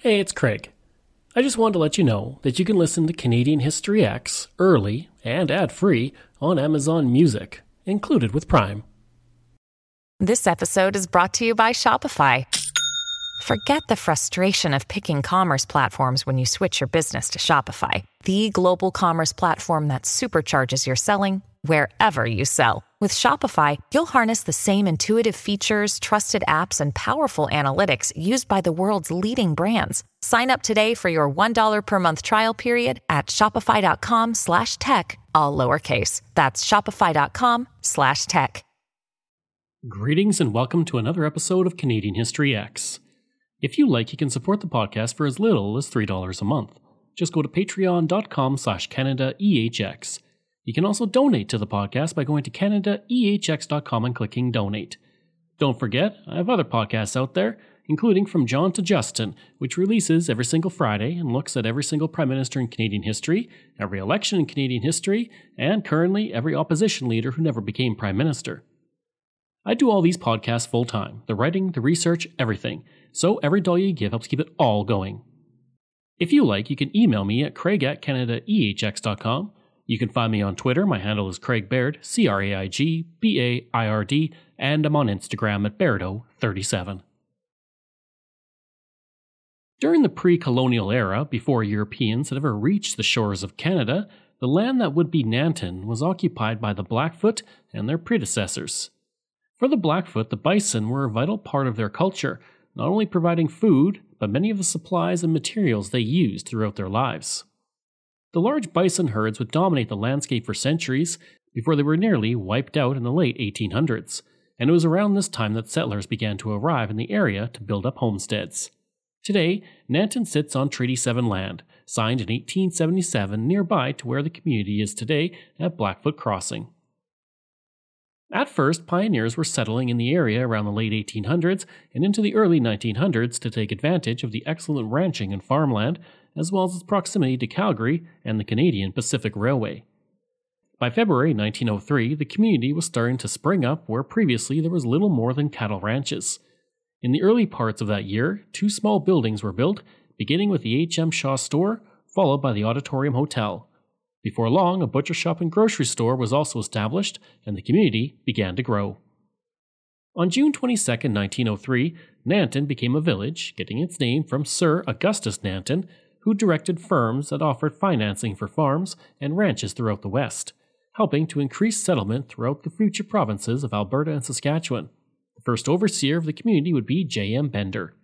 Hey, it's Craig. I just wanted to let you know that you can listen to Canadian History X early and ad-free on Amazon Music, included with Prime. This episode is brought to you by Shopify. Forget the frustration of picking commerce platforms when you switch your business to Shopify, the global commerce platform that supercharges your selling wherever you sell. With Shopify, you'll harness the same intuitive features, trusted apps, and powerful analytics used by the world's leading brands. Sign up today for your $1 per month trial period at shopify.com/tech, all lowercase. That's shopify.com/tech. Greetings and welcome to another episode of Canadian History X. If you like, you can support the podcast for as little as $3 a month. Just go to patreon.com/CanadaEHX. You can also donate to the podcast by going to CanadaEHX.com and clicking Donate. Don't forget, I have other podcasts out there, including From John to Justin, which releases every single Friday and looks at every single Prime Minister in Canadian history, every election in Canadian history, and currently every opposition leader who never became Prime Minister. I do all these podcasts full-time, the writing, the research, everything, so every dollar you give helps keep it all going. If you like, you can email me at craig@CanadaEHX.com. You can find me on Twitter. My handle is Craig Baird, CraigBaird, and I'm on Instagram at Bairdo37. During the pre-colonial era, before Europeans had ever reached the shores of Canada, the land that would be Nanton was occupied by the Blackfoot and their predecessors. For the Blackfoot, the bison were a vital part of their culture, not only providing food, but many of the supplies and materials they used throughout their lives. The large bison herds would dominate the landscape for centuries before they were nearly wiped out in the late 1800s, and it was around this time that settlers began to arrive in the area to build up homesteads. Today, Nanton sits on Treaty 7 land, signed in 1877 nearby to where the community is today at Blackfoot Crossing. At first, pioneers were settling in the area around the late 1800s and into the early 1900s to take advantage of the excellent ranching and farmland, as well as its proximity to Calgary and the Canadian Pacific Railway. By February 1903, the community was starting to spring up where previously there was little more than cattle ranches. In the early parts of that year, 2 small buildings were built, beginning with the H.M. Shaw store, followed by the Auditorium Hotel. Before long, a butcher shop and grocery store was also established, and the community began to grow. On June 22, 1903, Nanton became a village, getting its name from Sir Augustus Nanton, who directed firms that offered financing for farms and ranches throughout the West, helping to increase settlement throughout the future provinces of Alberta and Saskatchewan. The first overseer of the community would be J.M. Bender.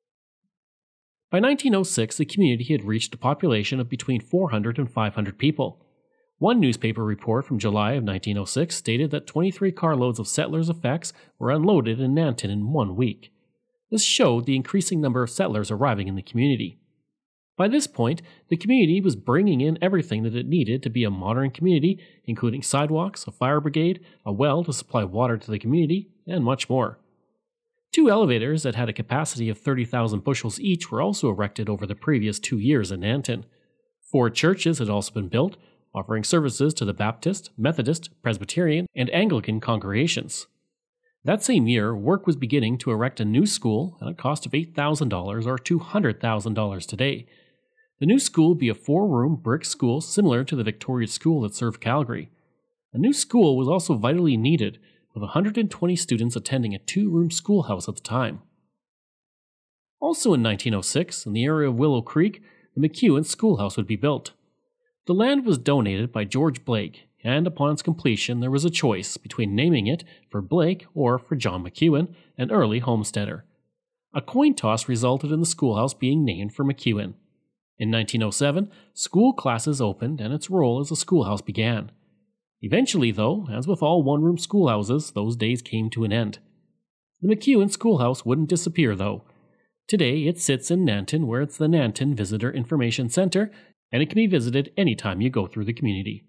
By 1906, the community had reached a population of between 400 and 500 people. One newspaper report from July of 1906 stated that 23 carloads of settlers' effects were unloaded in Nanton in 1 week. This showed the increasing number of settlers arriving in the community. By this point, the community was bringing in everything that it needed to be a modern community, including sidewalks, a fire brigade, a well to supply water to the community, and much more. 2 elevators that had a capacity of 30,000 bushels each were also erected over the previous 2 years in Nanton. 4 churches had also been built, offering services to the Baptist, Methodist, Presbyterian, and Anglican congregations. That same year, work was beginning to erect a new school at a cost of $8,000 or $200,000 today. The new school would be a 4-room brick school similar to the Victoria School that served Calgary. A new school was also vitally needed, with 120 students attending a 2-room schoolhouse at the time. Also in 1906, in the area of Willow Creek, the McEwen Schoolhouse would be built. The land was donated by George Blake, and upon its completion there was a choice between naming it for Blake or for John McEwen, an early homesteader. A coin toss resulted in the schoolhouse being named for McEwen. In 1907, school classes opened and its role as a schoolhouse began. Eventually, though, as with all one-room schoolhouses, those days came to an end. The McEwen Schoolhouse wouldn't disappear, though. Today, it sits in Nanton, where it's the Nanton Visitor Information Center, and it can be visited anytime you go through the community.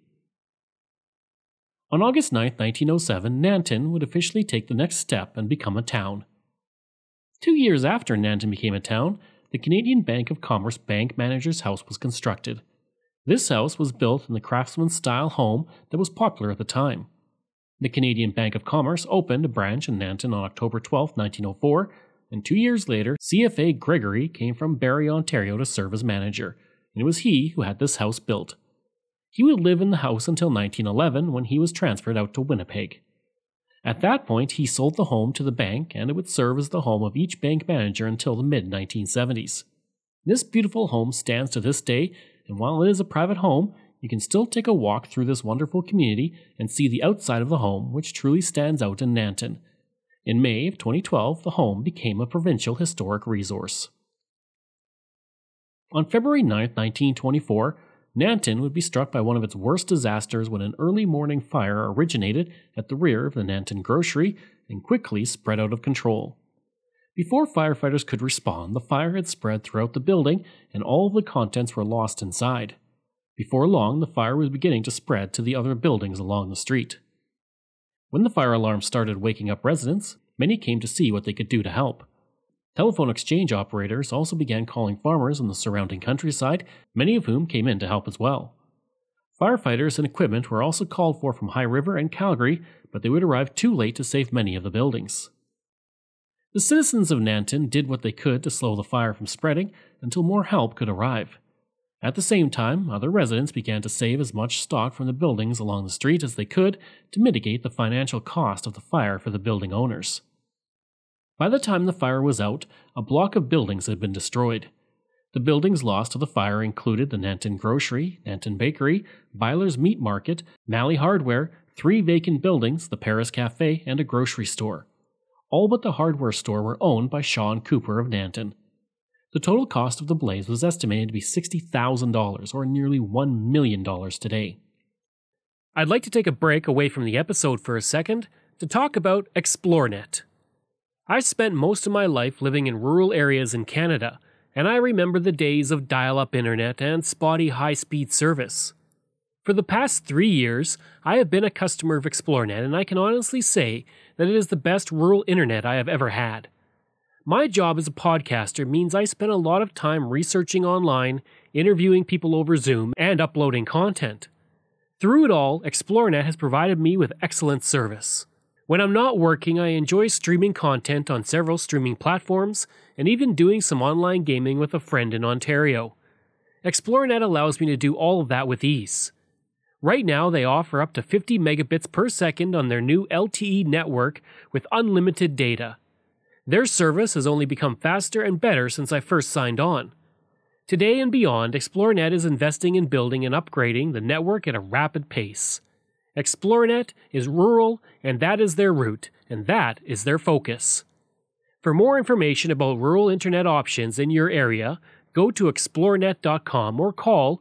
On August 9, 1907, Nanton would officially take the next step and become a town. 2 years after Nanton became a town, the Canadian Bank of Commerce Bank Manager's House was constructed. This house was built in the craftsman-style home that was popular at the time. The Canadian Bank of Commerce opened a branch in Nanton on October 12, 1904, and 2 years later, CFA Gregory came from Barrie, Ontario to serve as manager, and it was he who had this house built. He would live in the house until 1911 when he was transferred out to Winnipeg. At that point, he sold the home to the bank, and it would serve as the home of each bank manager until the mid-1970s. This beautiful home stands to this day, and while it is a private home, you can still take a walk through this wonderful community and see the outside of the home, which truly stands out in Nanton. In May of 2012, the home became a provincial historic resource. On February 9, 1924, Nanton would be struck by one of its worst disasters when an early morning fire originated at the rear of the Nanton grocery and quickly spread out of control. Before firefighters could respond, the fire had spread throughout the building and all of the contents were lost inside. Before long, the fire was beginning to spread to the other buildings along the street. When the fire alarm started waking up residents, many came to see what they could do to help. Telephone exchange operators also began calling farmers in the surrounding countryside, many of whom came in to help as well. Firefighters and equipment were also called for from High River and Calgary, but they would arrive too late to save many of the buildings. The citizens of Nanton did what they could to slow the fire from spreading until more help could arrive. At the same time, other residents began to save as much stock from the buildings along the street as they could to mitigate the financial cost of the fire for the building owners. By the time the fire was out, a block of buildings had been destroyed. The buildings lost to the fire included the Nanton Grocery, Nanton Bakery, Byler's Meat Market, Malley Hardware, 3 vacant buildings, the Paris Cafe, and a grocery store. All but the hardware store were owned by Shaw & Cooper of Nanton. The total cost of the blaze was estimated to be $60,000, or nearly $1 million today. I'd like to take a break away from the episode for a second to talk about Xplornet. I spent most of my life living in rural areas in Canada, and I remember the days of dial-up internet and spotty high-speed service. For the past 3 years, I have been a customer of Xplornet, and I can honestly say that it is the best rural internet I have ever had. My job as a podcaster means I spend a lot of time researching online, interviewing people over Zoom, and uploading content. Through it all, Xplornet has provided me with excellent service. When I'm not working, I enjoy streaming content on several streaming platforms, and even doing some online gaming with a friend in Ontario. Xplornet allows me to do all of that with ease. Right now, they offer up to 50 megabits per second on their new LTE network with unlimited data. Their service has only become faster and better since I first signed on. Today and beyond, Xplornet is investing in building and upgrading the network at a rapid pace. Xplornet is rural, and that is their route, and that is their focus. For more information about rural internet options in your area, go to xplornet.com or call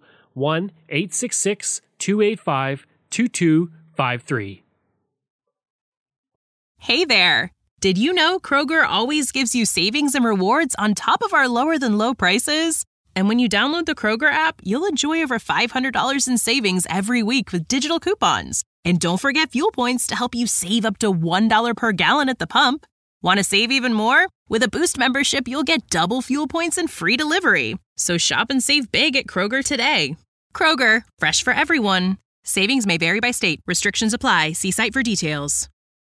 1-866-285-2253. Hey there! Did you know Kroger always gives you savings and rewards on top of our lower-than-low prices? And when you download the Kroger app, you'll enjoy over $500 in savings every week with digital coupons. And don't forget fuel points to help you save up to $1 per gallon at the pump. Want to save even more? With a Boost membership, you'll get double fuel points and free delivery. So shop and save big at Kroger today. Kroger, fresh for everyone. Savings may vary by state. Restrictions apply. See site for details.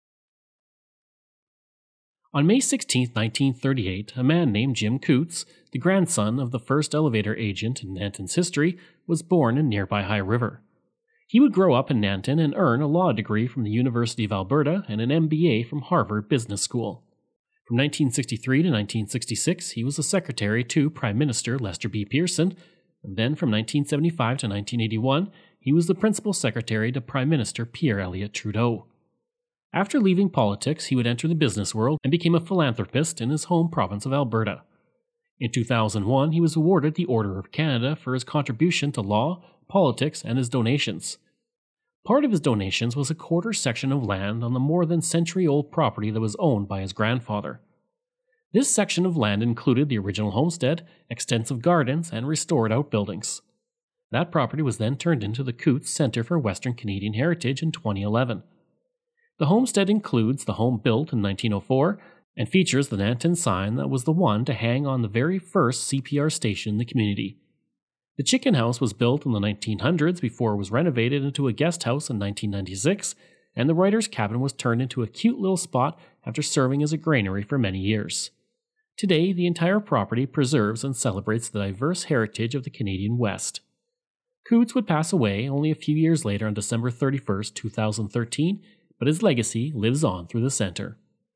On May 16, 1938, a man named Jim Coots, the grandson of the first elevator agent in Nanton's history, was born in nearby High River. He would grow up in Nanton and earn a law degree from the University of Alberta and an MBA from Harvard Business School. From 1963 to 1966, he was a secretary to Prime Minister Lester B. Pearson, and then from 1975 to 1981, he was the principal secretary to Prime Minister Pierre Elliott Trudeau. After leaving politics, he would enter the business world and became a philanthropist in his home province of Alberta. In 2001, he was awarded the Order of Canada for his contribution to law, politics, and his donations. Part of his donations was a quarter section of land on the more than century-old property that was owned by his grandfather. This section of land included the original homestead, extensive gardens, and restored outbuildings. That property was then turned into the Coots Centre for Western Canadian Heritage in 2011. The homestead includes the home built in 1904 and features the Nanton sign that was the one to hang on the very first CPR station in the community. The chicken house was built in the 1900s before it was renovated into a guest house in 1996, and the writer's cabin was turned into a cute little spot after serving as a granary for many years. Today, the entire property preserves and celebrates the diverse heritage of the Canadian West. Coots would pass away only a few years later on December 31, 2013, but his legacy lives on through the centre.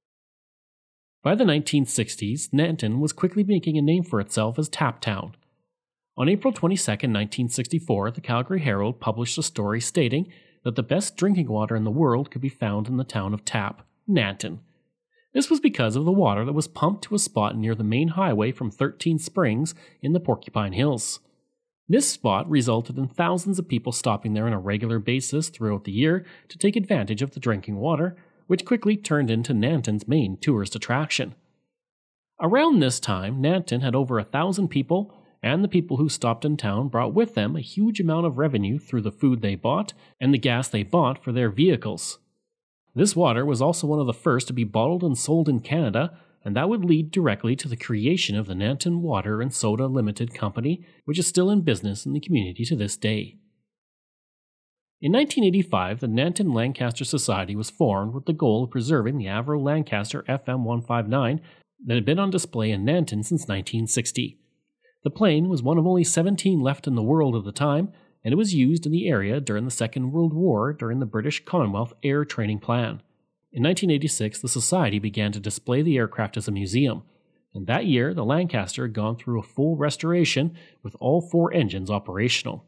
By the 1960s, Nanton was quickly making a name for itself as Tap Town. On April 22, 1964, the Calgary Herald published a story stating that the best drinking water in the world could be found in the town of Tap, Nanton. This was because of the water that was pumped to a spot near the main highway from 13 Springs in the Porcupine Hills. This spot resulted in thousands of people stopping there on a regular basis throughout the year to take advantage of the drinking water, which quickly turned into Nanton's main tourist attraction. Around this time, Nanton had over 1,000 people, and the people who stopped in town brought with them a huge amount of revenue through the food they bought and the gas they bought for their vehicles. This water was also one of the first to be bottled and sold in Canada, and that would lead directly to the creation of the Nanton Water and Soda Limited Company, which is still in business in the community to this day. In 1985, the Nanton Lancaster Society was formed with the goal of preserving the Avro Lancaster FM 159 that had been on display in Nanton since 1960. The plane was one of only 17 left in the world at the time, and it was used in the area during the Second World War during the British Commonwealth Air Training Plan. In 1986, the Society began to display the aircraft as a museum, and that year the Lancaster had gone through a full restoration with all 4 engines operational.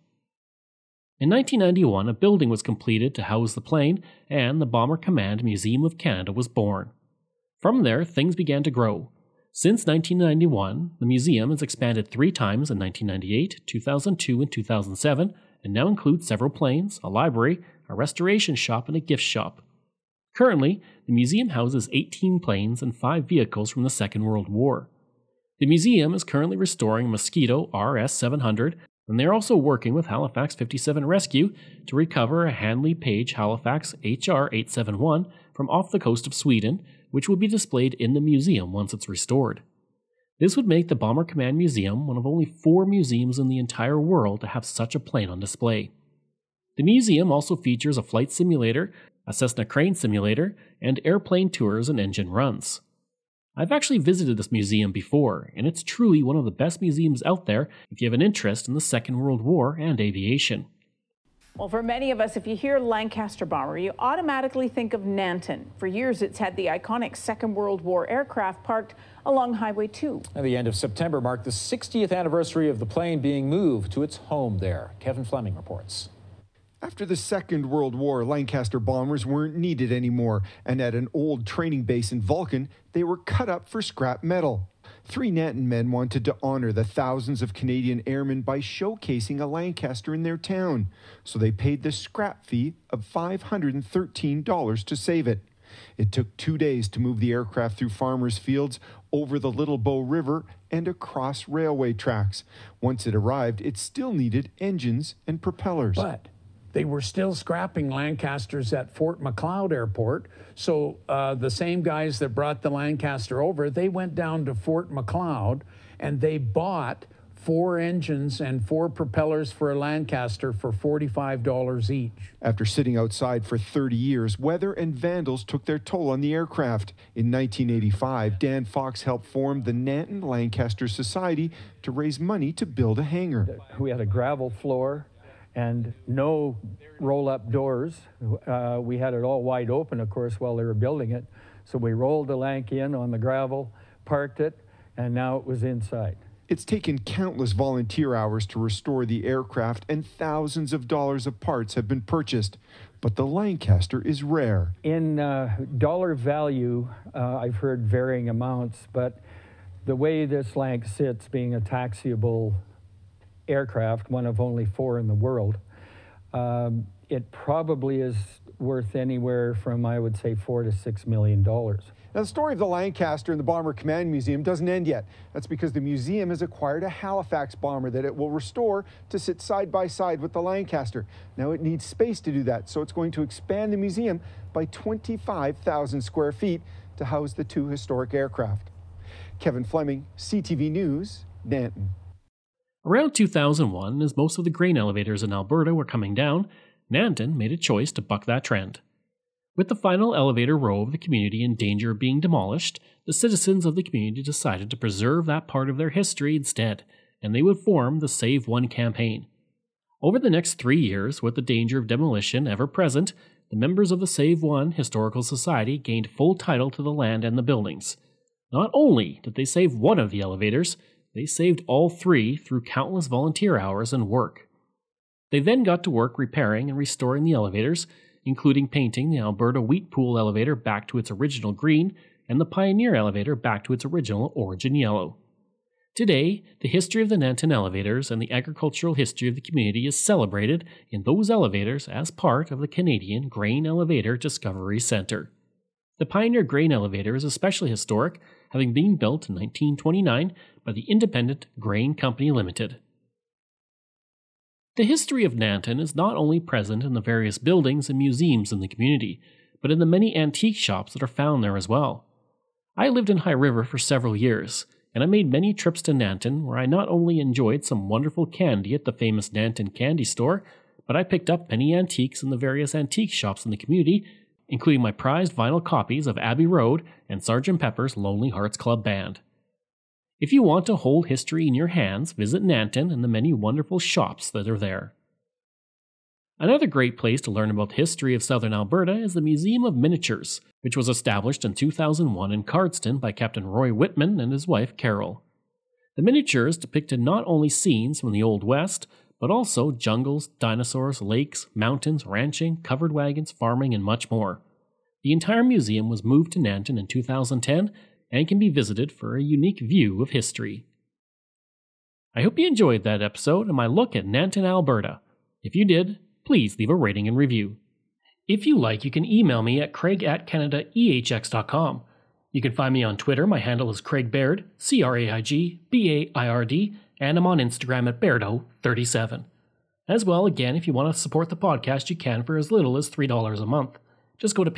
In 1991, a building was completed to house the plane, and the Bomber Command Museum of Canada was born. From there, things began to grow. Since 1991, the museum has expanded 3 times in 1998, 2002, and 2007, and now includes several planes, a library, a restoration shop, and a gift shop. Currently, the museum houses 18 planes and 5 vehicles from the Second World War. The museum is currently restoring a Mosquito RS-700, and they are also working with Halifax 57 Rescue to recover a Handley Page Halifax HR-871 from off the coast of Sweden, which will be displayed in the museum once it's restored. This would make the Bomber Command Museum one of only 4 museums in the entire world to have such a plane on display. The museum also features a flight simulator, a Cessna crane simulator, and airplane tours and engine runs. I've actually visited this museum before, and it's truly one of the best museums out there if you have an interest in the Second World War and aviation. Well, for many of us, if you hear Lancaster Bomber, you automatically think of Nanton. For years, it's had the iconic Second World War aircraft parked along Highway 2. And the end of September marked the 60th anniversary of the plane being moved to its home there. Kevin Fleming reports. After the Second World War, Lancaster bombers weren't needed anymore, and at an old training base in Vulcan, they were cut up for scrap metal. 3 Nanton men wanted to honor the thousands of Canadian airmen by showcasing a Lancaster in their town, so they paid the scrap fee of $513 to save it. It took 2 days to move the aircraft through farmers' fields, over the Little Bow River, and across railway tracks. Once it arrived, it still needed engines and propellers. But they were still scrapping Lancasters at Fort Macleod Airport. So the same guys that brought the Lancaster over, they went down to Fort Macleod and they bought 4 engines and 4 propellers for a Lancaster for $45 each. After sitting outside for 30 years, weather and vandals took their toll on the aircraft. In 1985, Dan Fox helped form the Nanton Lancaster Society to raise money to build a hangar. We had a gravel floor and no roll-up doors. We had it all wide open, of course, while they were building it. So we rolled the Lanc in on the gravel, parked it, and now it was inside. It's taken countless volunteer hours to restore the aircraft, and thousands of dollars of parts have been purchased. But the Lancaster is rare. In dollar value, I've heard varying amounts, but the way this Lanc sits, being a taxiable aircraft, one of only 4 in the world, it probably is worth anywhere from, I would say, $4 to $6 million. Now, the story of the Lancaster and the Bomber Command Museum doesn't end yet. That's because the museum has acquired a Halifax bomber that it will restore to sit side by side with the Lancaster. Now, it needs space to do that, so it's going to expand the museum by 25,000 square feet to house the 2 historic aircraft. Kevin Fleming, CTV News, Nanton. Around 2001, as most of the grain elevators in Alberta were coming down, Nanton made a choice to buck that trend. With the final elevator row of the community in danger of being demolished, the citizens of the community decided to preserve that part of their history instead, and they would form the Save One campaign. Over the next 3 years, with the danger of demolition ever present, the members of the Save One Historical Society gained full title to the land and the buildings. Not only did they save one of the elevators, they saved all 3 through countless volunteer hours and work. They then got to work repairing and restoring the elevators, including painting the Alberta Wheat Pool elevator back to its original green and the Pioneer elevator back to its original origin yellow. Today, the history of the Nanton elevators and the agricultural history of the community is celebrated in those elevators as part of the Canadian Grain Elevator Discovery Centre. The Pioneer Grain Elevator is especially historic, having been built in 1929 by the Independent Grain Company Limited. The history of Nanton is not only present in the various buildings and museums in the community, but in the many antique shops that are found there as well. I lived in High River for several years, and I made many trips to Nanton where I not only enjoyed some wonderful candy at the famous Nanton Candy Store, but I picked up many antiques in the various antique shops in the community, including my prized vinyl copies of Abbey Road and Sgt. Pepper's Lonely Hearts Club Band. If you want to hold history in your hands, visit Nanton and the many wonderful shops that are there. Another great place to learn about the history of southern Alberta is the Museum of Miniatures, which was established in 2001 in Cardston by Captain Roy Whitman and his wife Carol. The miniatures depicted not only scenes from the Old West, but also jungles, dinosaurs, lakes, mountains, ranching, covered wagons, farming, and much more. The entire museum was moved to Nanton in 2010 and can be visited for a unique view of history. I hope you enjoyed that episode and my look at Nanton, Alberta. If you did, please leave a rating and review. If you like, you can email me at craig@canadaehx.com. You can find me on Twitter. My handle is Craig Baird, CraigBaird, and I'm on Instagram at Bairdo37. As well, again, if you want to support the podcast, you can for as little as $3 a month. Just go to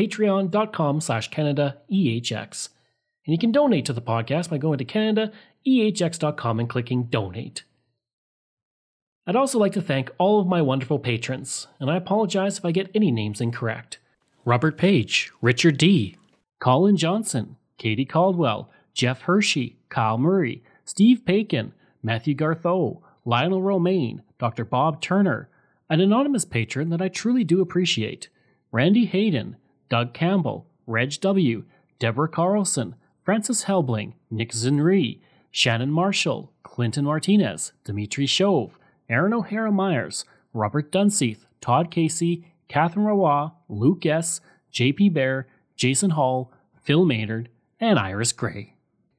patreon.com/CanadaEHX. And you can donate to the podcast by going to CanadaEHX.com and clicking Donate. I'd also like to thank all of my wonderful patrons, and I apologize if I get any names incorrect. Robert Page, Richard D., Colin Johnson, Katie Caldwell, Jeff Hershey, Kyle Murray, Steve Pakin, Matthew Gartho, Lionel Romaine, Dr. Bob Turner, an anonymous patron that I truly do appreciate, Randy Hayden, Doug Campbell, Reg W., Deborah Carlson, Francis Helbling, Nick Zinri, Shannon Marshall, Clinton Martinez, Dimitri Chauve, Aaron O'Hara Myers, Robert Dunseith, Todd Casey, Catherine Rawa, Luke S., JP Bear, Jason Hall, Phil Maynard, and Iris Gray.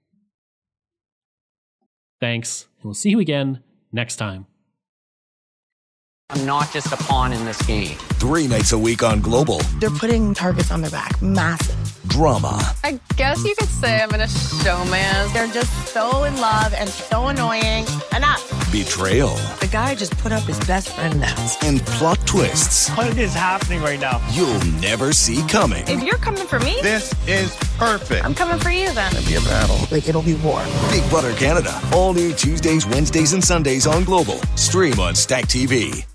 Thanks, and we'll see you again next time. I'm not just a pawn in this game. 3 nights a week on Global. They're putting targets on their back. Massive. Drama. I guess you could say I'm in a showman. They're just so in love and so annoying. Enough. Betrayal. The guy just put up his best friend now. And plot twists. What is happening right now? You'll never see coming. If you're coming for me, this is perfect. I'm coming for you then. It'll be a battle. Like, it'll be war. Big Brother Canada. All new Tuesdays, Wednesdays, and Sundays on Global. Stream on Stack TV.